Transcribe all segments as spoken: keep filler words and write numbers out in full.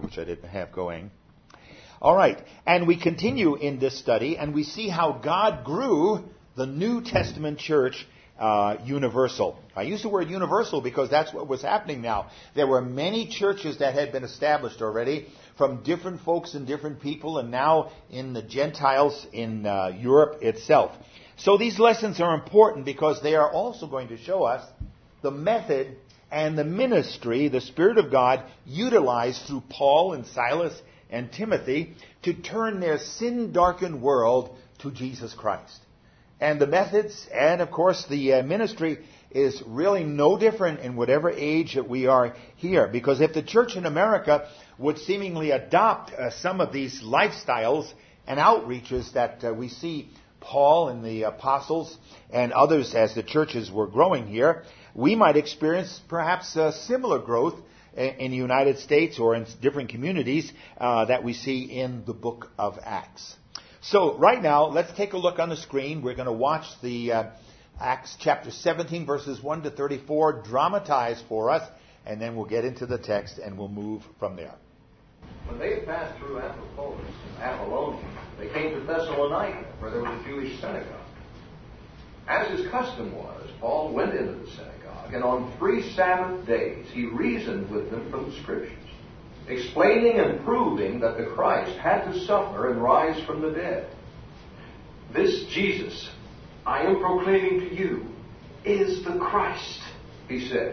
which I didn't have going. All right, and we continue in this study, and we see how God grew the New Testament church uh, universal. I use the word universal because that's what was happening now. There were many churches that had been established already from different folks and different people, and now in the Gentiles in uh, Europe itself. So these lessons are important because they are also going to show us the method and the ministry the Spirit of God utilized through Paul and Silas and Timothy to turn their sin-darkened world to Jesus Christ. And the methods and, of course, the uh, ministry is really no different in whatever age that we are here. Because if the church in America would seemingly adopt uh, some of these lifestyles and outreaches that uh, we see Paul and the apostles and others as the churches were growing here, we might experience perhaps a similar growth in the United States or in different communities uh, that we see in the book of Acts. So right now, let's take a look on the screen. We're going to watch the uh, Acts chapter seventeen, verses one to thirty-four, dramatized for us, and then we'll get into the text and we'll move from there. When they had passed through Amphipolis and Apollonia, they came to Thessalonica, where there was a Jewish synagogue. As his custom was, Paul went into the synagogue, and on three Sabbath days he reasoned with them from the Scriptures, explaining and proving that the Christ had to suffer and rise from the dead. This Jesus I am proclaiming to you is the Christ, he said.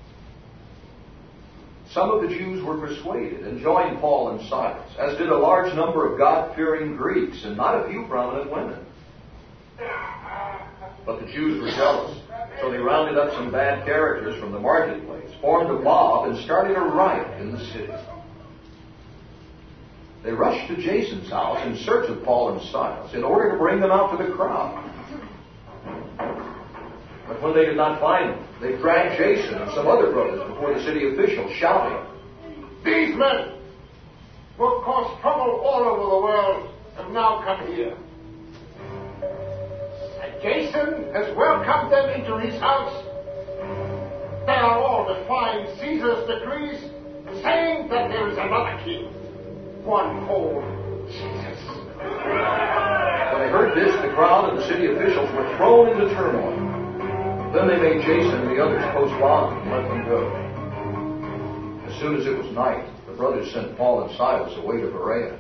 Some of the Jews were persuaded and joined Paul and Silas, as did a large number of God-fearing Greeks and not a few prominent women. But the Jews were jealous, so they rounded up some bad characters from the marketplace, formed a mob, and started a riot in the city. They rushed to Jason's house in search of Paul and Silas in order to bring them out to the crowd. But when they did not find them, they dragged Jason and some other brothers before the city officials, shouting, "These men, who have caused trouble all over the world, have now come here. And Jason has welcomed them into his house. They are all defying Caesar's decrees, saying that there is another king, one called Jesus." When they heard this, the crowd and the city officials were thrown into turmoil. Then they made Jason and the others post bond and let them go. As soon as it was night, the brothers sent Paul and Silas away to Berea.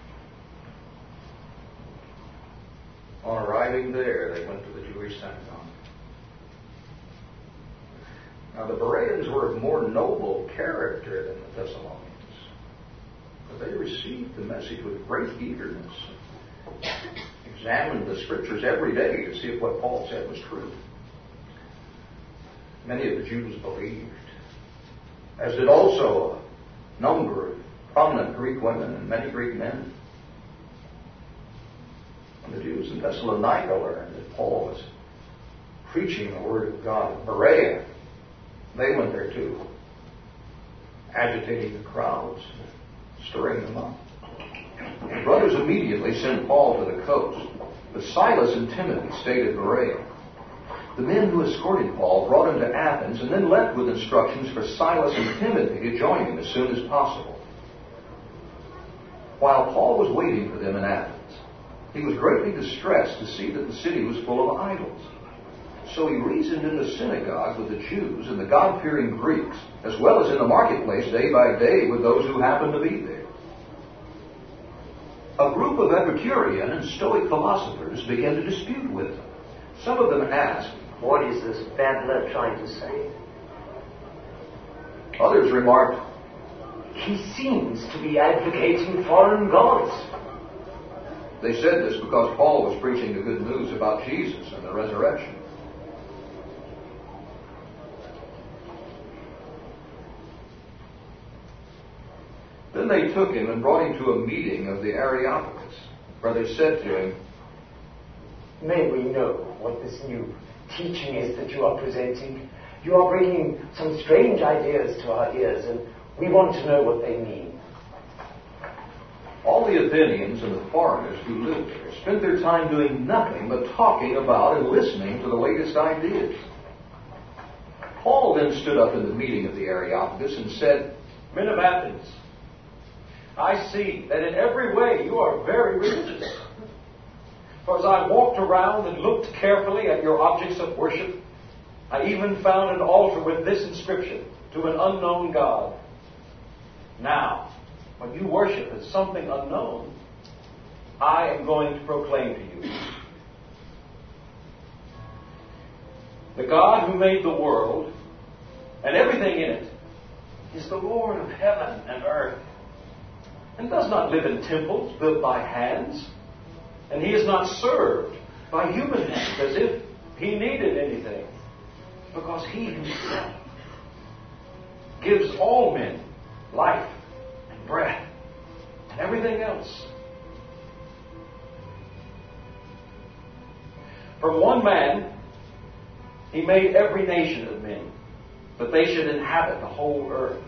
On arriving there, they went to the Jewish synagogue. Now the Bereans were of more noble character than the Thessalonians, but they received the message with great eagerness, examined the Scriptures every day to see if what Paul said was true. Many of the Jews believed, as did also a number of prominent Greek women and many Greek men. When the Jews in Thessalonica learned that Paul was preaching the Word of God in Berea, they went there too, agitating the crowds, stirring them up. The brothers immediately sent Paul to the coast, but Silas and Timothy stayed at Berea. The men who escorted Paul brought him to Athens and then left with instructions for Silas and Timothy to join him as soon as possible. While Paul was waiting for them in Athens, he was greatly distressed to see that the city was full of idols. So he reasoned in the synagogue with the Jews and the God-fearing Greeks, as well as in the marketplace day by day with those who happened to be there. A group of Epicurean and Stoic philosophers began to dispute with him. Some of them asked, "What is this babbler trying to say?" Others remarked, "He seems to be advocating foreign gods." They said this because Paul was preaching the good news about Jesus and the resurrection. Then they took him and brought him to a meeting of the Areopagus, where they said to him, "May we know what this new teaching is that you are presenting? You are bringing some strange ideas to our ears, and we want to know what they mean." All the Athenians and the foreigners who lived there spent their time doing nothing but talking about and listening to the latest ideas. Paul then stood up in the meeting of the Areopagus and said, "Men of Athens, I see that in every way you are very religious. For as I walked around and looked carefully at your objects of worship, I even found an altar with this inscription, to an unknown God. Now, when you worship as something unknown, I am going to proclaim to you. The God who made the world and everything in it is the Lord of heaven and earth, and does not live in temples built by hands, and he is not served by human hands as if he needed anything, because he himself gives all men life and breath and everything else. From one man he made every nation of men, that they should inhabit the whole earth.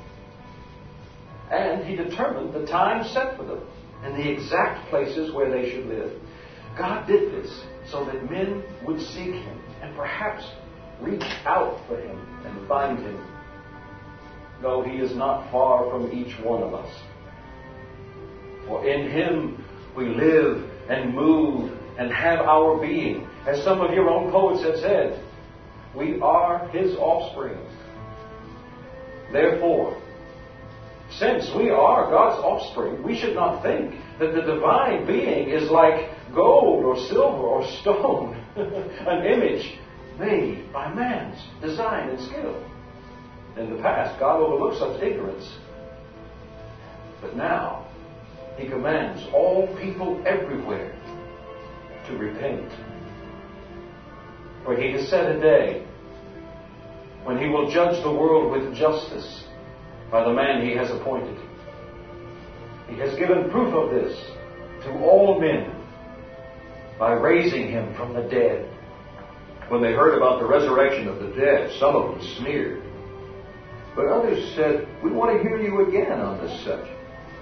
And he determined the time set for them and the exact places where they should live. God did this so that men would seek him and perhaps reach out for him and find him, though he is not far from each one of us. For in him we live and move and have our being. As some of your own poets have said, we are his offspring. Therefore, since we are God's offspring, we should not think that the divine being is like gold or silver or stone, an image made by man's design and skill. In the past, God overlooked such ignorance. But now, he commands all people everywhere to repent. For he has set a day when he will judge the world with justice by the man he has appointed. He has given proof of this to all men by raising him from the dead. When they heard about the resurrection of the dead, some of them sneered. But others said, we want to hear you again on this subject.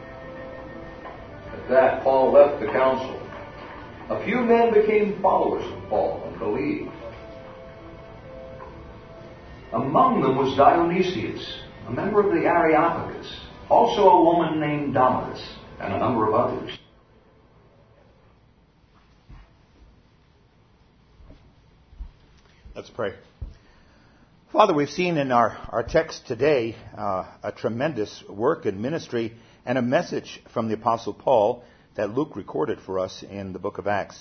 At that, Paul left the council. A few men became followers of Paul and believed. Among them was Dionysius, a member of the Areopagus, also a woman named Damaris, and a number of others. Let's pray. Father, we've seen in our, our text today uh, a tremendous work and ministry and a message from the Apostle Paul that Luke recorded for us in the book of Acts.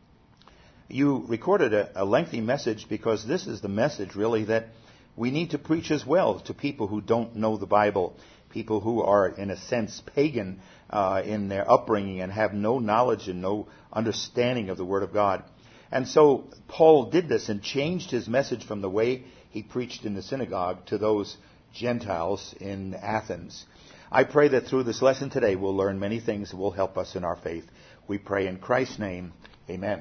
You recorded a, a lengthy message because this is the message, really, that we need to preach as well to people who don't know the Bible, people who are, in a sense, pagan uh, in their upbringing and have no knowledge and no understanding of the Word of God. And so Paul did this and changed his message from the way he preached in the synagogue to those Gentiles in Athens. I pray that through this lesson today we'll learn many things that will help us in our faith. We pray in Christ's name. Amen.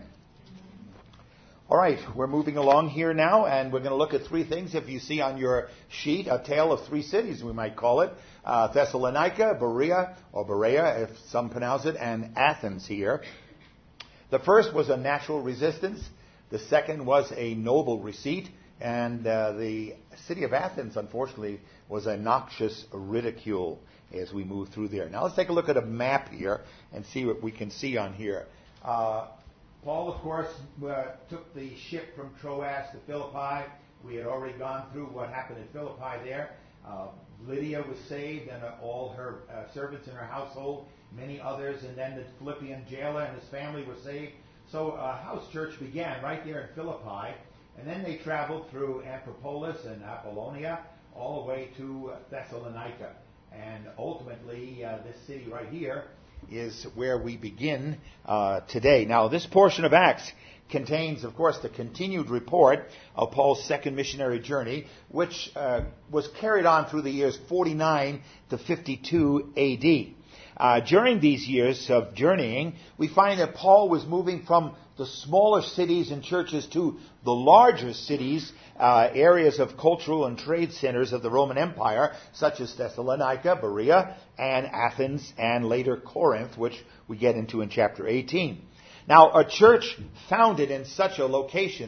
All right, we're moving along here now, and we're going to look at three things. If you see on your sheet, a tale of three cities, we might call it. Uh, Thessalonica, Berea, or Berea, if some pronounce it, and Athens here. The first was a natural resistance. The second was a noble receipt. And uh, the city of Athens, unfortunately, was a noxious ridicule as we move through there. Now let's take a look at a map here and see what we can see on here. Uh, Paul, of course, uh, took the ship from Troas to Philippi. We had already gone through what happened in Philippi there. Uh, Lydia was saved, and uh, all her uh, servants in her household, many others, and then the Philippian jailer and his family were saved. So uh, house church began right there in Philippi, and then they traveled through Amphipolis and Apollonia all the way to Thessalonica. And ultimately, uh, this city right here is where we begin uh, today. Now, this portion of Acts contains, of course, the continued report of Paul's second missionary journey, which uh, was carried on through the years forty-nine to fifty-two A D. Uh, during these years of journeying, we find that Paul was moving from the smaller cities and churches to the larger cities, uh, areas of cultural and trade centers of the Roman Empire, such as Thessalonica, Berea, and Athens, and later Corinth, which we get into in chapter eighteen. Now, a church founded in such a location is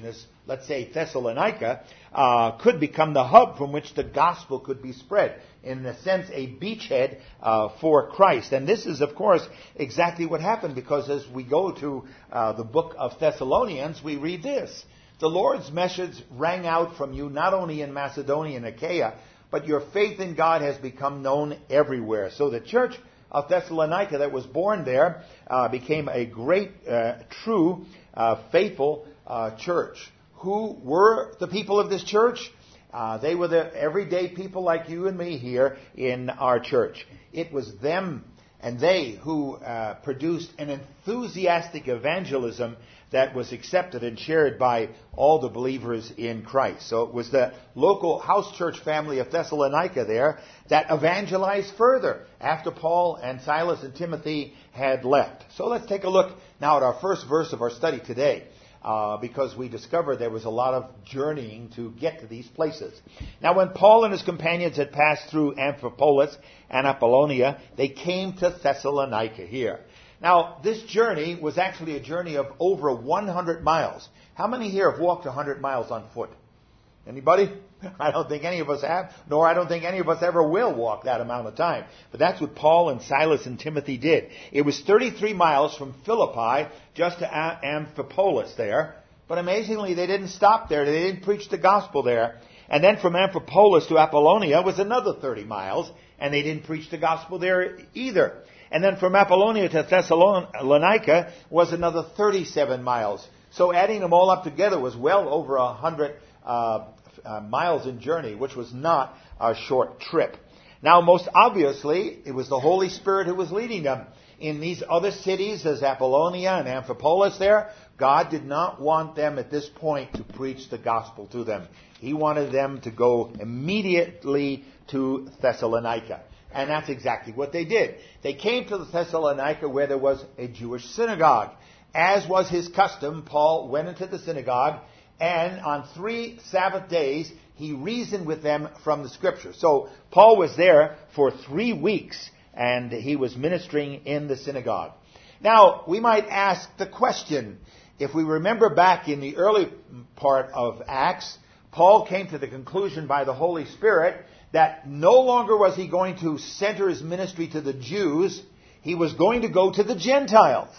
let's say Thessalonica, uh, could become the hub from which the gospel could be spread. In a sense, a beachhead uh, for Christ. And this is, of course, exactly what happened, because as we go to uh, the book of Thessalonians, we read this. The Lord's message rang out from you not only in Macedonia and Achaia, but your faith in God has become known everywhere. So the church of Thessalonica that was born there uh, became a great, uh, true, uh, faithful uh, church. Who were the people of this church? Uh, they were the everyday people like you and me here in our church. It was them and they who uh, produced an enthusiastic evangelism that was accepted and shared by all the believers in Christ. So it was the local house church family of Thessalonica there that evangelized further after Paul and Silas and Timothy had left. So let's take a look now at our first verse of our study today. Uh, because we discovered there was a lot of journeying to get to these places. Now, when Paul and his companions had passed through Amphipolis and Apollonia, they came to Thessalonica here. Now, this journey was actually a journey of over one hundred miles. How many here have walked one hundred miles on foot? Anybody? I don't think any of us have, nor I don't think any of us ever will walk that amount of time. But that's what Paul and Silas and Timothy did. It was thirty-three miles from Philippi just to Amphipolis there. But amazingly, they didn't stop there. They didn't preach the gospel there. And then from Amphipolis to Apollonia was another thirty miles, and they didn't preach the gospel there either. And then from Apollonia to Thessalonica was another thirty-seven miles. So adding them all up together was well over one hundred uh, uh, miles in journey, which was not a short trip. Now, most obviously, it was the Holy Spirit who was leading them. In these other cities, as Apollonia and Amphipolis there, God did not want them at this point to preach the gospel to them. He wanted them to go immediately to Thessalonica. And that's exactly what they did. They came to the Thessalonica where there was a Jewish synagogue. As was his custom, Paul went into the synagogue, and on three Sabbath days, he reasoned with them from the Scripture. So Paul was there for three weeks, and he was ministering in the synagogue. Now, we might ask the question, if we remember back in the early part of Acts, Paul came to the conclusion by the Holy Spirit that no longer was he going to center his ministry to the Jews, he was going to go to the Gentiles.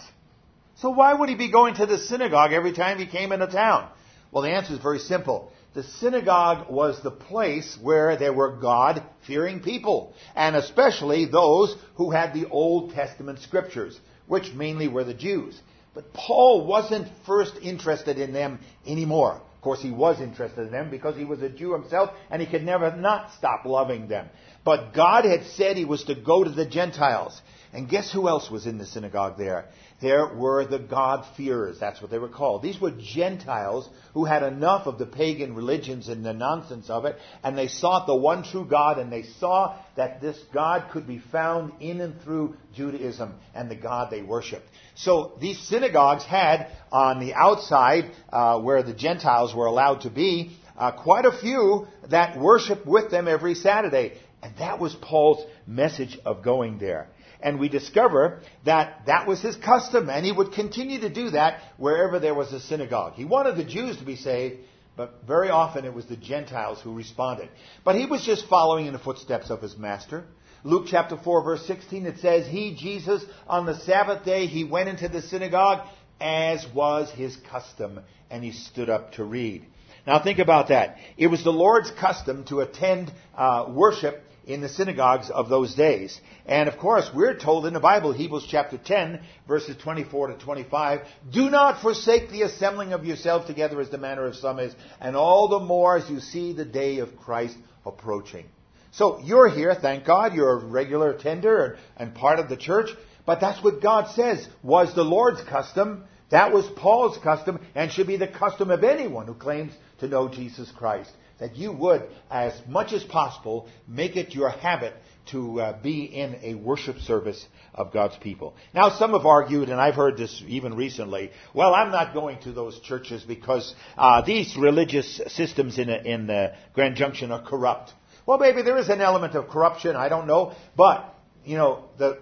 So why would he be going to the synagogue every time he came into town? Well, the answer is very simple. The synagogue was the place where there were God-fearing people, and especially those who had the Old Testament scriptures, which mainly were the Jews. But Paul wasn't first interested in them anymore. Of course, he was interested in them because he was a Jew himself, and he could never not stop loving them. But God had said he was to go to the Gentiles. And guess who else was in the synagogue there? There were the God-fearers. That's what they were called. These were Gentiles who had enough of the pagan religions and the nonsense of it, and they sought the one true God, and they saw that this God could be found in and through Judaism and the God they worshipped. So these synagogues had, on the outside, uh, where the Gentiles were allowed to be, uh, quite a few that worshiped with them every Saturday. And that was Paul's message of going there. And we discover that that was his custom, and he would continue to do that wherever there was a synagogue. He wanted the Jews to be saved, but very often it was the Gentiles who responded. But he was just following in the footsteps of his master. Luke chapter four, verse sixteen, it says, He, Jesus, on the Sabbath day, he went into the synagogue, as was his custom, and he stood up to read. Now think about that. It was the Lord's custom to attend uh, worship in the synagogues of those days. And of course, we're told in the Bible, Hebrews chapter ten, verses twenty-four to twenty-five, do not forsake the assembling of yourselves together as the manner of some is, and all the more as you see the day of Christ approaching. So you're here, thank God, you're a regular attender and part of the church, but that's what God says was the Lord's custom. That was Paul's custom, and should be the custom of anyone who claims to know Jesus Christ. That you would, as much as possible, make it your habit to uh, be in a worship service of God's people. Now, some have argued, and I've heard this even recently, well, I'm not going to those churches because uh, these religious systems in, a, in the Grand Junction are corrupt. Well, maybe there is an element of corruption, I don't know, but, you know, the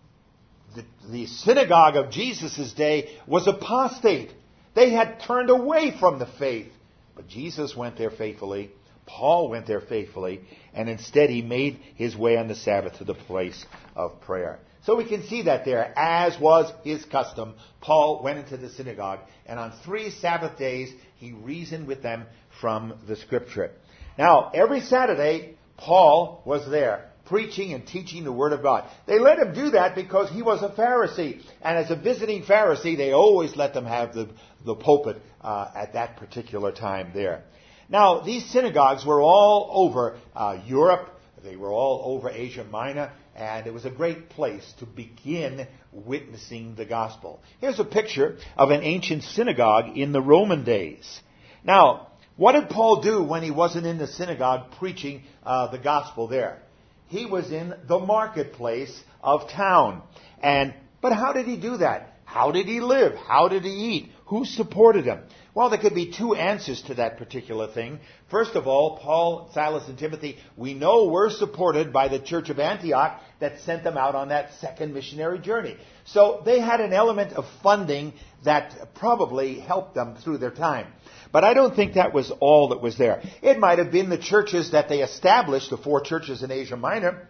the, the synagogue of Jesus' day was apostate. They had turned away from the faith. But Jesus went there faithfully. Paul went there faithfully. And instead he made his way on the Sabbath to the place of prayer. So we can see that there, as was his custom, Paul went into the synagogue, and on three Sabbath days, he reasoned with them from the Scripture. Now, every Saturday, Paul was there, preaching and teaching the Word of God. They let him do that because he was a Pharisee, and as a visiting Pharisee, they always let them have the, the pulpit uh, at that particular time there. Now, these synagogues were all over uh, Europe. They were all over Asia Minor. And it was a great place to begin witnessing the gospel. Here's a picture of an ancient synagogue in the Roman days. Now, what did Paul do when he wasn't in the synagogue preaching uh, the gospel there? He was in the marketplace of town. And but how did he do that? How did he live? How did he eat? Who supported him? Well, there could be two answers to that particular thing. First of all, Paul, Silas, and Timothy, we know were supported by the church of Antioch that sent them out on that second missionary journey. So they had an element of funding that probably helped them through their time. But I don't think that was all that was there. It might have been the churches that they established, the four churches in Asia Minor,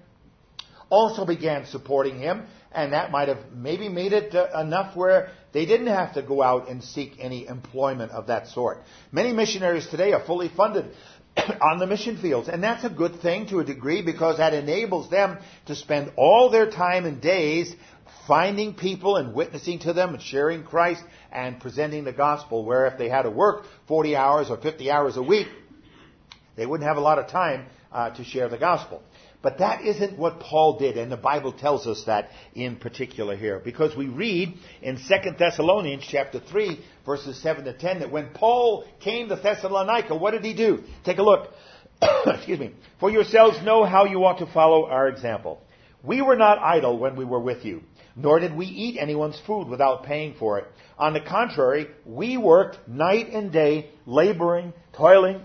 also began supporting him, and that might have maybe made it uh, enough where they didn't have to go out and seek any employment of that sort. Many missionaries today are fully funded on the mission fields, and that's a good thing to a degree because that enables them to spend all their time and days finding people and witnessing to them and sharing Christ and presenting the gospel, where if they had to work forty hours or fifty hours a week, they wouldn't have a lot of time uh, to share the gospel. But that isn't what Paul did, and the Bible tells us that in particular here. Because we read in Second Thessalonians chapter three, verses seven to ten, that when Paul came to Thessalonica, what did he do? Take a look. Excuse me. For yourselves know how you ought to follow our example. We were not idle when we were with you, nor did we eat anyone's food without paying for it. On the contrary, we worked night and day, laboring, toiling,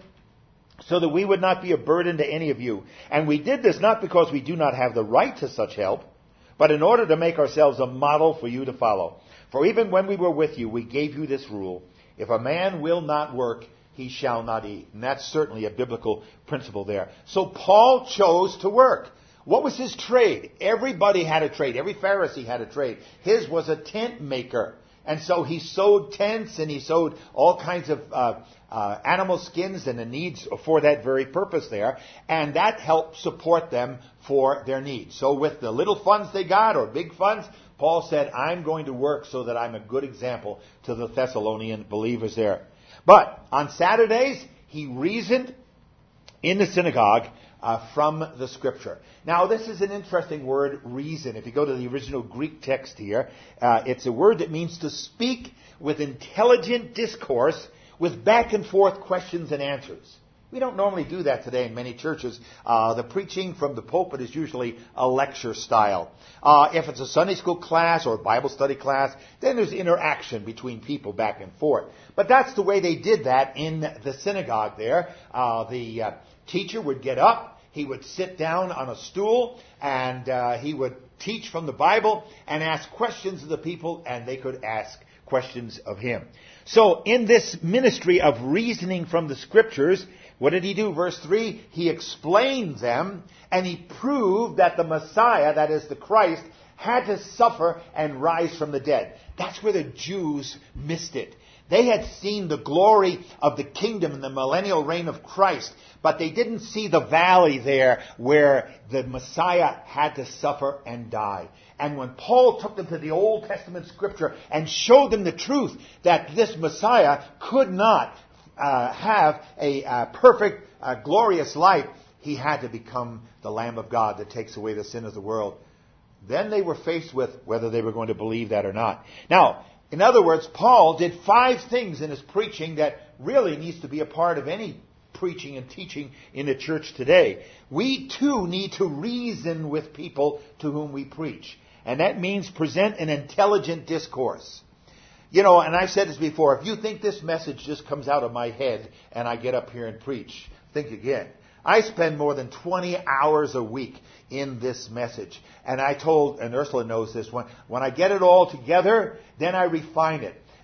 so that we would not be a burden to any of you. And we did this not because we do not have the right to such help, but in order to make ourselves a model for you to follow. For even when we were with you, we gave you this rule: if a man will not work, he shall not eat. And that's certainly a biblical principle there. So Paul chose to work. What was his trade? Everybody had a trade. Every Pharisee had a trade. His was a tent maker. And so he sewed tents and he sewed all kinds of uh, uh, animal skins and the needs for that very purpose there. And that helped support them for their needs. So with the little funds they got or big funds, Paul said, I'm going to work so that I'm a good example to the Thessalonian believers there. But on Saturdays, he reasoned in the synagogue Uh, from the Scripture. Now, this is an interesting word, reason. If you go to the original Greek text here, uh, it's a word that means to speak with intelligent discourse with back and forth questions and answers. We don't normally do that today in many churches. Uh, the preaching from the pulpit is usually a lecture style. Uh, if it's a Sunday school class or a Bible study class, then there's interaction between people back and forth. But that's the way they did that in the synagogue there. Uh, the uh, teacher would get up, he would sit down on a stool, and uh, he would teach from the Bible and ask questions of the people, and they could ask questions of him. So in this ministry of reasoning from the Scriptures, what did he do? Verse three, he explained them, and he proved that the Messiah, that is the Christ, had to suffer and rise from the dead. That's where the Jews missed it. They had seen the glory of the kingdom and the millennial reign of Christ, but they didn't see the valley there where the Messiah had to suffer and die. And when Paul took them to the Old Testament Scripture and showed them the truth that this Messiah could not uh, have a uh, perfect, uh, glorious life, he had to become the Lamb of God that takes away the sin of the world. Then they were faced with whether they were going to believe that or not. Now, in other words, Paul did five things in his preaching that really needs to be a part of any preaching and teaching in the church today. We too need to reason with people to whom we preach. And that means present an intelligent discourse. You know, and I've said this before, if you think this message just comes out of my head and I get up here and preach, think again. I spend more than twenty hours a week in this message. And I told, and Ursula knows this one, when I get it all together, then I refine it.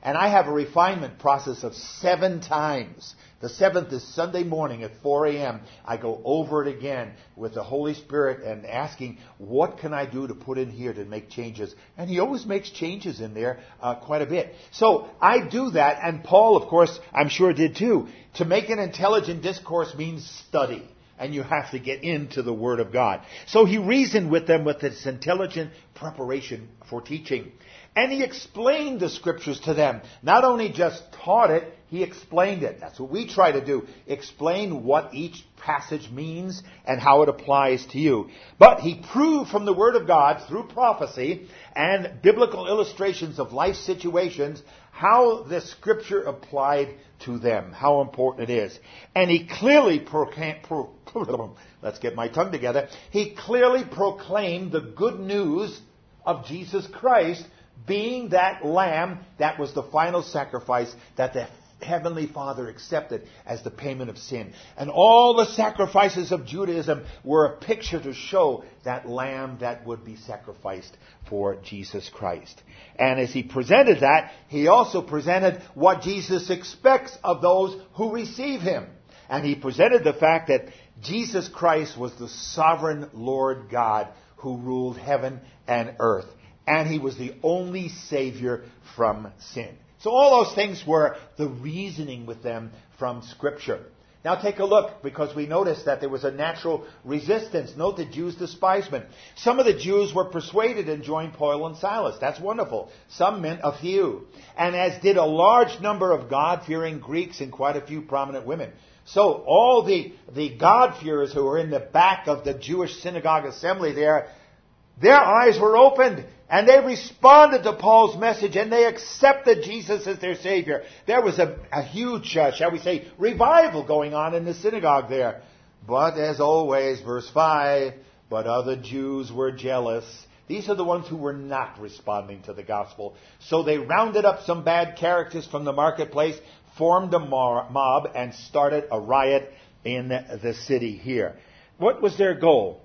And I have a refinement process of seven times. The seventh is Sunday morning at four a.m. I go over it again with the Holy Spirit and asking, what can I do to put in here to make changes? And He always makes changes in there uh, quite a bit. So I do that, and Paul, of course, I'm sure did too. To make an intelligent discourse means study. And you have to get into the Word of God. So he reasoned with them with this intelligent preparation for teaching. And he explained the Scriptures to them. Not only just taught it, he explained it. That's what we try to do. Explain what each passage means and how it applies to you. But he proved from the Word of God through prophecy and biblical illustrations of life situations how the Scripture applied to them, how important it is. And he clearly proclaimed, pro, let's get my tongue together, he clearly proclaimed the good news of Jesus Christ being that lamb that was the final sacrifice that the Heavenly Father accepted as the payment of sin. And all the sacrifices of Judaism were a picture to show that lamb that would be sacrificed for Jesus Christ. And as he presented that, he also presented what Jesus expects of those who receive him. And he presented the fact that Jesus Christ was the sovereign Lord God who ruled heaven and earth. And he was the only Savior from sin. So all those things were the reasoning with them from Scripture. Now take a look, because we noticed that there was a natural resistance. Note the Jews' despisement. Some of the Jews were persuaded and joined Paul and Silas. That's wonderful. Some meant a few. And as did a large number of God-fearing Greeks and quite a few prominent women. So all the, the God-fearers who were in the back of the Jewish synagogue assembly there, their eyes were opened. And they responded to Paul's message, and they accepted Jesus as their Savior. There was a, a huge, uh, shall we say, revival going on in the synagogue there. But as always, verse five, but other Jews were jealous. These are the ones who were not responding to the gospel. So they rounded up some bad characters from the marketplace, formed a mob, and started a riot in the city here. What was their goal?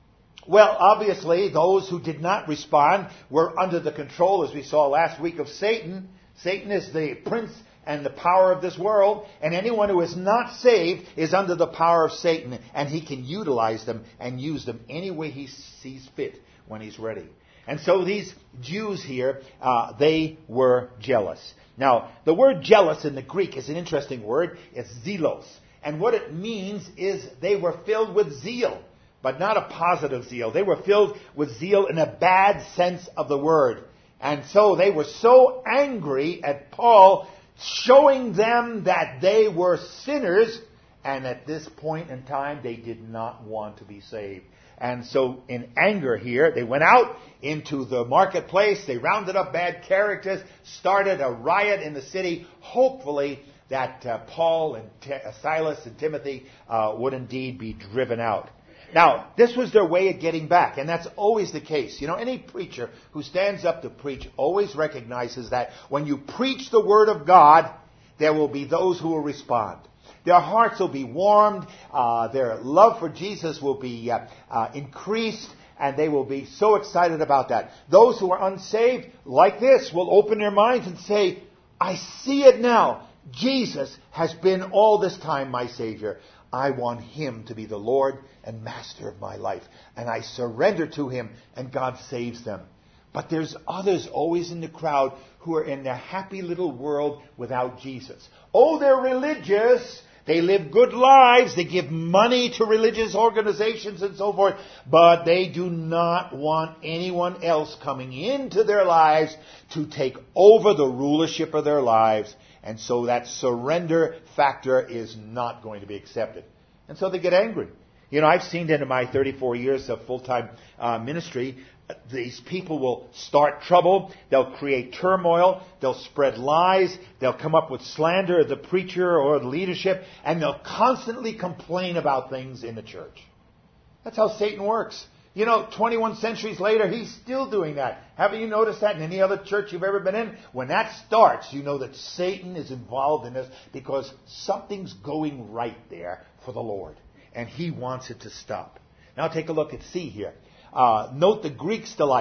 Well, obviously, those who did not respond were under the control, as we saw last week, of Satan. Satan is the prince and the power of this world, and anyone who is not saved is under the power of Satan, and he can utilize them and use them any way he sees fit when he's ready. And so these Jews here, uh, they were jealous. Now, the word jealous in the Greek is an interesting word. It's zelos. And what it means is they were filled with zeal. But not a positive zeal. They were filled with zeal in a bad sense of the word. And so they were so angry at Paul, showing them that they were sinners, and at this point in time they did not want to be saved. And so in anger here, they went out into the marketplace, they rounded up bad characters, started a riot in the city, hopefully that uh, Paul and T- Silas and Timothy uh, would indeed be driven out. Now, this was their way of getting back, and that's always the case. You know, any preacher who stands up to preach always recognizes that when you preach the Word of God, there will be those who will respond. Their hearts will be warmed, uh, their love for Jesus will be uh, uh, increased, and they will be so excited about that. Those who are unsaved, like this, will open their minds and say, I see it now. Jesus has been all this time my Savior. I want Him to be the Lord and Master of my life. And I surrender to Him, and God saves them. But there's others always in the crowd who are in their happy little world without Jesus. Oh, they're religious. They live good lives. They give money to religious organizations and so forth. But they do not want anyone else coming into their lives to take over the rulership of their lives. And so that surrender factor is not going to be accepted. And so they get angry. You know, I've seen that in my thirty-four years of full-time uh, ministry. These people will start trouble. They'll create turmoil. They'll spread lies. They'll come up with slander of the preacher or the leadership. And they'll constantly complain about things in the church. That's how Satan works. You know, twenty-one centuries later, he's still doing that. Haven't you noticed that in any other church you've ever been in? When that starts, you know that Satan is involved in this because something's going right there for the Lord. And he wants it to stop. Now take a look at C here. Uh, note the Greek's delight.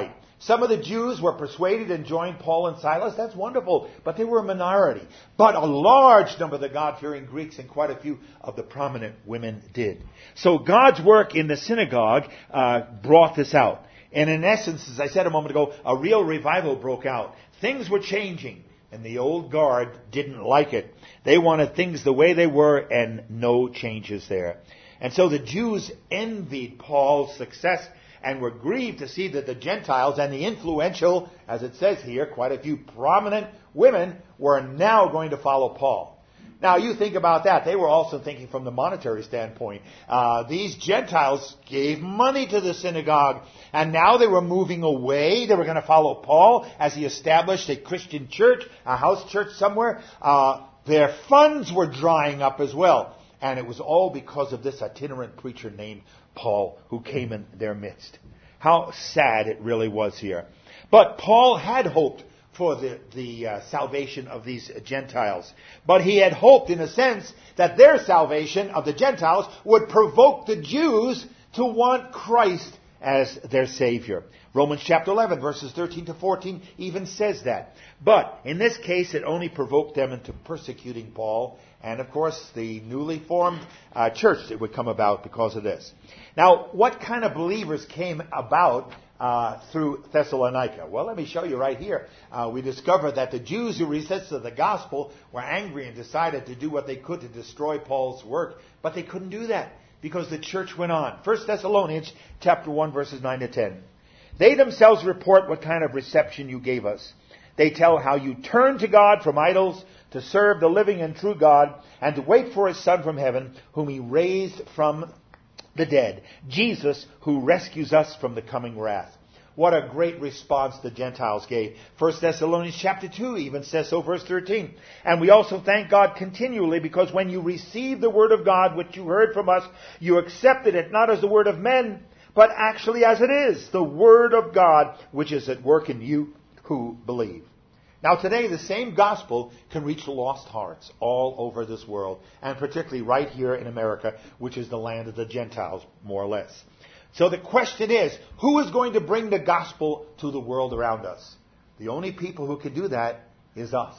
Some of the Jews were persuaded and joined Paul and Silas. That's wonderful. But they were a minority. But a large number of the God-fearing Greeks and quite a few of the prominent women did. So God's work in the synagogue uh, brought this out. And in essence, as I said a moment ago, a real revival broke out. Things were changing. And the old guard didn't like it. They wanted things the way they were and no changes there. And so the Jews envied Paul's success and were grieved to see that the Gentiles and the influential, as it says here, quite a few prominent women were now going to follow Paul. Now, you think about that. They were also thinking from the monetary standpoint. Uh, these Gentiles gave money to the synagogue, and now they were moving away. They were going to follow Paul as he established a Christian church, a house church somewhere. Uh, their funds were drying up as well. And it was all because of this itinerant preacher named Paul who came in their midst. How sad it really was here. But Paul had hoped for the, the uh, salvation of these Gentiles. But he had hoped, in a sense, that their salvation of the Gentiles would provoke the Jews to want Christ as their Savior. Romans chapter eleven, verses thirteen to fourteen even says that. But in this case, it only provoked them into persecuting Paul and, of course, the newly formed uh, church that would come about because of this. Now, what kind of believers came about uh, through Thessalonica? Well, let me show you right here. Uh, we discover that the Jews who resisted the gospel were angry and decided to do what they could to destroy Paul's work, but they couldn't do that because the church went on. First Thessalonians chapter one, verses nine to ten. They themselves report what kind of reception you gave us. They tell how you turned to God from idols to serve the living and true God and to wait for His Son from heaven, whom He raised from the dead, Jesus, who rescues us from the coming wrath. What a great response the Gentiles gave. First Thessalonians chapter two even says so, verse thirteen. And we also thank God continually because when you received the word of God, which you heard from us, you accepted it not as the word of men, but actually as it is, the word of God, which is at work in you who believe. Now today, the same gospel can reach lost hearts all over this world, and particularly right here in America, which is the land of the Gentiles, more or less. So the question is, who is going to bring the gospel to the world around us? The only people who can do that is us.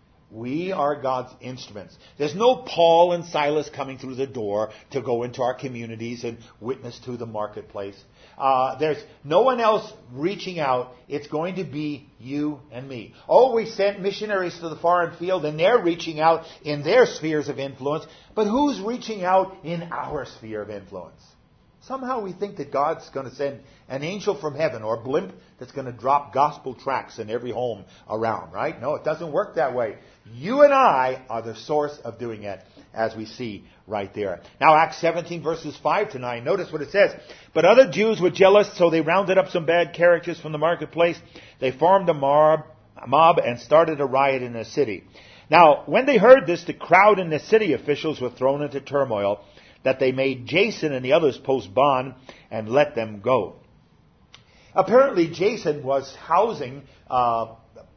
We are God's instruments. There's no Paul and Silas coming through the door to go into our communities and witness to the marketplace. Uh, there's no one else reaching out. It's going to be you and me. Oh, we sent missionaries to the foreign field and they're reaching out in their spheres of influence. But who's reaching out in our sphere of influence? Somehow we think that God's going to send an angel from heaven or a blimp that's going to drop gospel tracts in every home around, right? No, it doesn't work that way. You and I are the source of doing it, as we see right there. Now, Acts seventeen, verses five to nine. Notice what it says. But other Jews were jealous, so they rounded up some bad characters from the marketplace. They formed a mob, a mob and started a riot in the city. Now, when they heard this, the crowd and the city officials were thrown into turmoil, that they made Jason and the others post bond and let them go. Apparently, Jason was housing uh,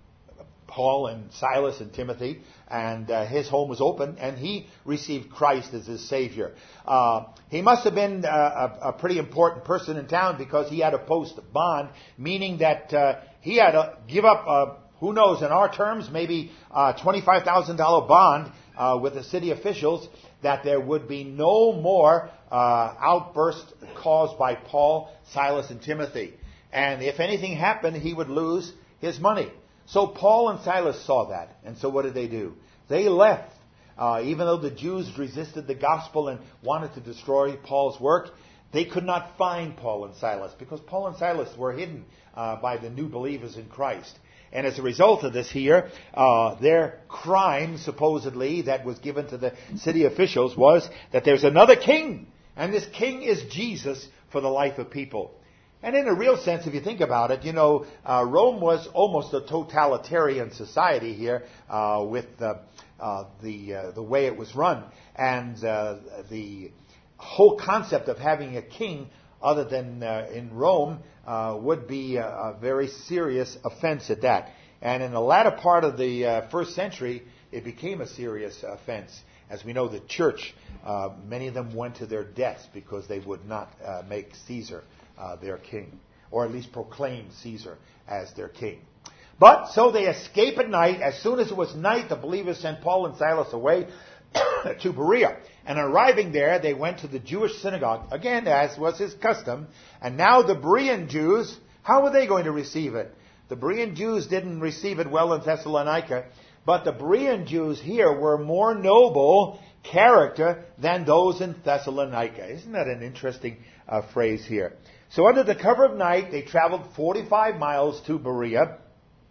Paul and Silas and Timothy, and uh, his home was open, and he received Christ as his Savior. Uh, he must have been uh, a, a pretty important person in town because he had to post bond, meaning that uh, he had to give up, uh, who knows, in our terms, maybe a twenty-five thousand dollars bond uh, with the city officials, that there would be no more uh, outbursts caused by Paul, Silas, and Timothy. And if anything happened, he would lose his money. So Paul and Silas saw that. And so what did they do? They left. Uh, even though the Jews resisted the gospel and wanted to destroy Paul's work, they could not find Paul and Silas because Paul and Silas were hidden uh, by the new believers in Christ. And as a result of this here, uh, their crime, supposedly, that was given to the city officials was that there's another king. And this king is Jesus for the life of people. And in a real sense, if you think about it, you know, uh, Rome was almost a totalitarian society here uh, with uh, uh, the uh, the way it was run. And uh, the whole concept of having a king other than uh, in Rome uh, would be a, a very serious offense at that. And in the latter part of the uh, first century, it became a serious offense. As we know, the church, uh, many of them went to their deaths because they would not uh, make Caesar uh, their king. or at least proclaimed Caesar as their king. But, so they escape at night. As soon as it was night, the believers sent Paul and Silas away to Berea. And arriving there, they went to the Jewish synagogue, again, as was his custom. And now the Berean Jews, how were they going to receive it? The Berean Jews didn't receive it well in Thessalonica, but the Berean Jews here were more noble character than those in Thessalonica. Isn't that an interesting uh, phrase here? So under the cover of night, they traveled forty-five miles to Berea.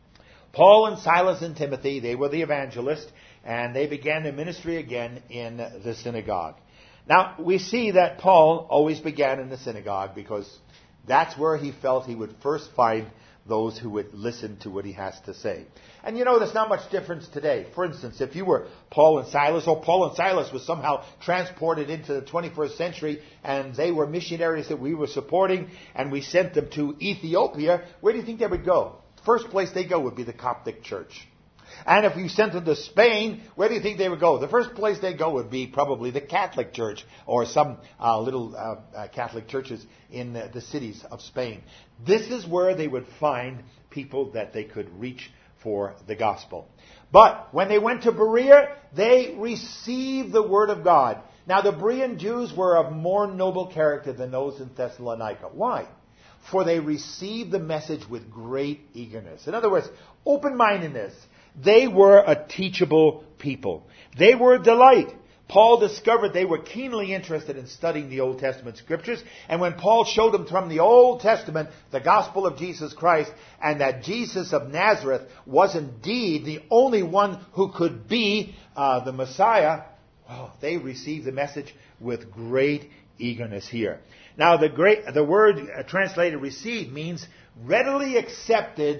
Paul and Silas and Timothy, they were the evangelists, and they began their ministry again in the synagogue. Now, we see that Paul always began in the synagogue because that's where he felt he would first find those who would listen to what he has to say. And you know, there's not much difference today. For instance, if you were Paul and Silas, or Paul and Silas was somehow transported into the twenty-first century, and they were missionaries that we were supporting, and we sent them to Ethiopia, where do you think they would go? First place they go would be the Coptic Church. And if you sent them to Spain, where do you think they would go? The first place they'd go would be probably the Catholic Church, or some uh, little uh, uh, Catholic churches in uh, the cities of Spain. This is where they would find people that they could reach for the gospel. But when they went to Berea, they received the word of God. Now the Berean Jews were of more noble character than those in Thessalonica. Why? For they received the message with great eagerness. In other words, open-mindedness. They were a teachable people. They were a delight. Paul discovered they were keenly interested in studying the Old Testament scriptures. And when Paul showed them from the Old Testament the gospel of Jesus Christ, and that Jesus of Nazareth was indeed the only one who could be uh, the Messiah, well, they received the message with great eagerness here. Now, the great, the word uh, translated received means readily accepted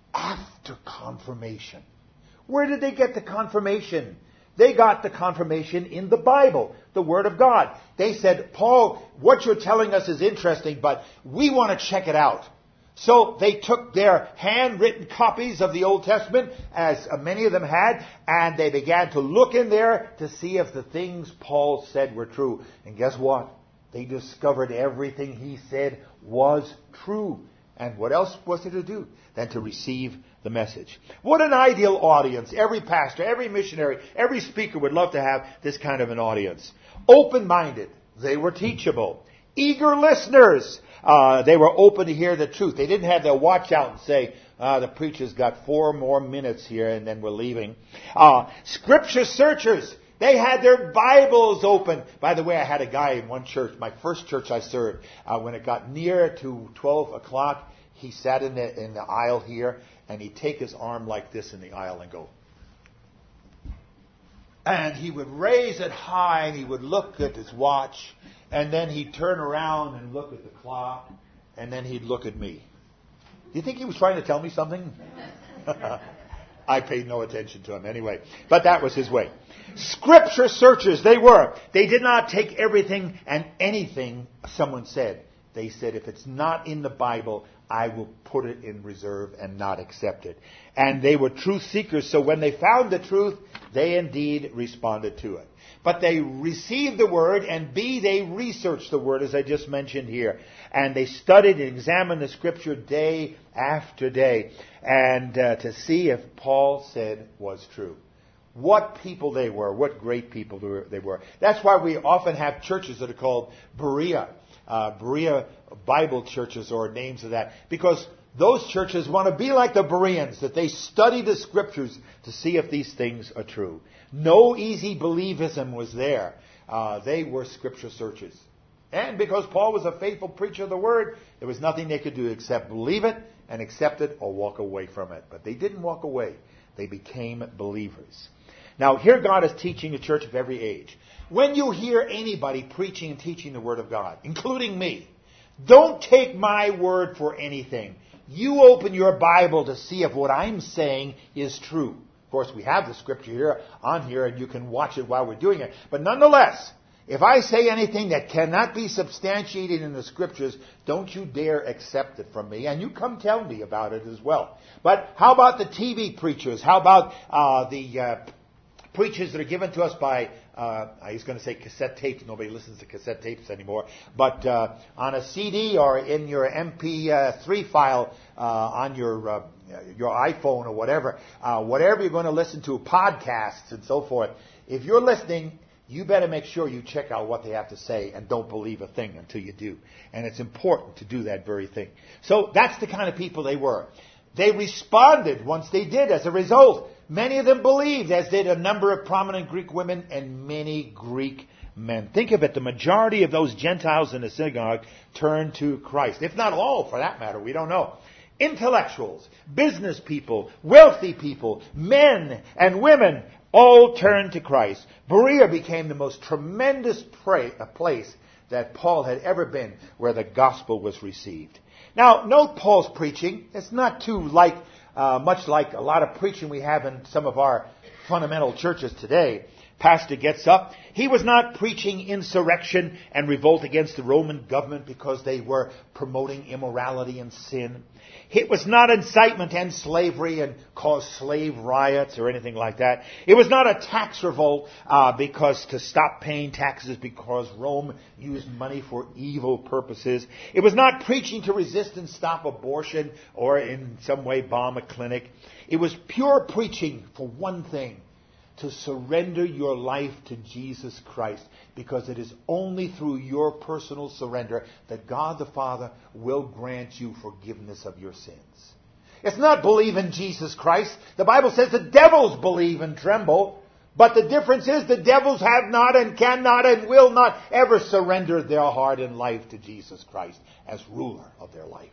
after confirmation. Where did they get the confirmation? They got the confirmation in the Bible, the Word of God. They said, Paul, what you're telling us is interesting, but we want to check it out. So they took their handwritten copies of the Old Testament, as many of them had, and they began to look in there to see if the things Paul said were true. And guess what? They discovered everything he said was true. And what else was there to do than to receive the message? What an ideal audience. Every pastor, every missionary, every speaker would love to have this kind of an audience. Open-minded. They were teachable. Eager listeners. Uh, they were open to hear the truth. They didn't have their watch out and say, uh, the preacher's got four more minutes here and then we're leaving. Uh, scripture searchers. They had their Bibles open. By the way, I had a guy in one church, my first church I served, uh, when it got near to twelve o'clock, he sat in the, in the aisle here, and he'd take his arm like this in the aisle and go. And he would raise it high, and he would look at his watch, and then he'd turn around and look at the clock, and then he'd look at me. Do you think he was trying to tell me something? I paid no attention to him anyway. But that was his way. Scripture searchers, they were. They did not take everything and anything someone said. They said, if it's not in the Bible, I will put it in reserve and not accept it. And they were truth seekers, so when they found the truth, they indeed responded to it. But they received the word, and B, they researched the word, as I just mentioned here. And they studied and examined the scripture day after day, and uh, to see if Paul said was true. What people they were, what great people they were. That's why we often have churches that are called Berea, uh, Berea Bible churches, or names of that, because those churches want to be like the Bereans, that they study the scriptures to see if these things are true. No easy believism was there. Uh, they were scripture searchers. And because Paul was a faithful preacher of the word, there was nothing they could do except believe it and accept it or walk away from it. But they didn't walk away. They became believers. Now, here God is teaching a church of every age. When you hear anybody preaching and teaching the word of God, including me, don't take my word for anything. You open your Bible to see if what I'm saying is true. Of course, we have the scripture here on here, and you can watch it while we're doing it. But nonetheless, if I say anything that cannot be substantiated in the scriptures, don't you dare accept it from me. And you come tell me about it as well. But how about the T V preachers? How about uh, the uh, preachers that are given to us by, uh, I was going to say cassette tapes. Nobody listens to cassette tapes anymore. But uh, on a C D or in your M P three file uh, on your uh, your iPhone or whatever, uh, whatever you're going to listen to, podcasts and so forth, if you're listening, you better make sure you check out what they have to say and don't believe a thing until you do. And it's important to do that very thing. So that's the kind of people they were. They responded once they did. As a result, many of them believed, as did a number of prominent Greek women and many Greek men. Think of it, the majority of those Gentiles in the synagogue turned to Christ. If not all, for that matter, we don't know. Intellectuals, business people, wealthy people, men and women all turned to Christ. Berea became the most tremendous pray, a place that Paul had ever been where the gospel was received. Now, note Paul's preaching. It's not too like, uh, much like a lot of preaching we have in some of our fundamental churches today. Pastor gets up. He was not preaching insurrection and revolt against the Roman government because they were promoting immorality and sin. It was not incitement to end slavery and cause slave riots or anything like that. It was not a tax revolt uh, because to stop paying taxes because Rome used money for evil purposes. It was not preaching to resist and stop abortion or in some way bomb a clinic. It was pure preaching for one thing: to surrender your life to Jesus Christ, because it is only through your personal surrender that God the Father will grant you forgiveness of your sins. It's not believe in Jesus Christ. The Bible says the devils believe and tremble, but the difference is the devils have not and cannot and will not ever surrender their heart and life to Jesus Christ as ruler of their life.